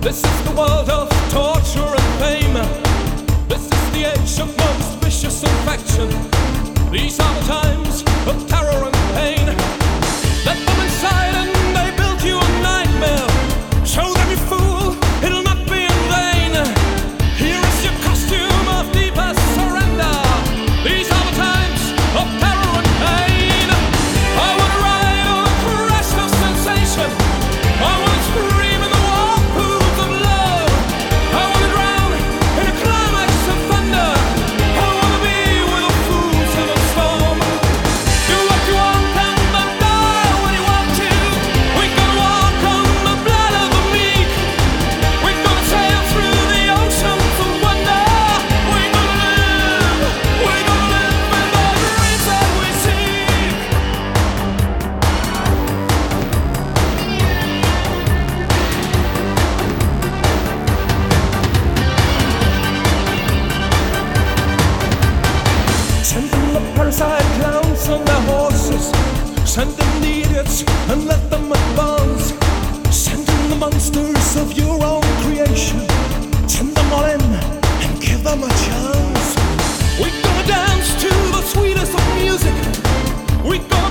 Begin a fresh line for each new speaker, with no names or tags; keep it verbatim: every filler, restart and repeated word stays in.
This is the world of torture and pain. This is the age of most vicious infection. These are the times of terror and pain. Let them inside and they build you a nightmare. Show them, you fool, it'll not be in vain. Here is your costume of deepest surrender. These are the times of terror and pain. I wanna ride on a crest of sensation. I wanna scream in the whirlpools of love. I wanna drown in a climax of thunder. I wanna be with the fools in a storm. Do what you want and then die when you want to. We gonna walk on the blood of the meek. We gonna sail through the oceans of wonder. We gonna live, we gonna live in the dreams that we seek. Send them the parasite clowns on their horses. Send them the idiots and let them advance. Send them the monsters of your own creation. Send them all in and give them a chance. We're gonna dance to the sweetest of music. We're gonna